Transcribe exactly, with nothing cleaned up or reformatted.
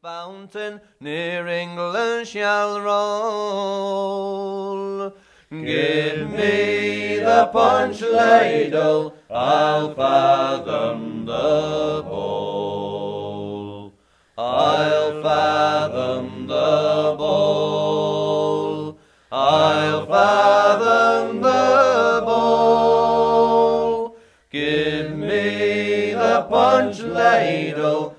fountain near England shall roll. Give me the punch ladle, I'll fathom the bowl. I'll fathom the bowl. I'll fathom the bowl. Give me the punch ladle,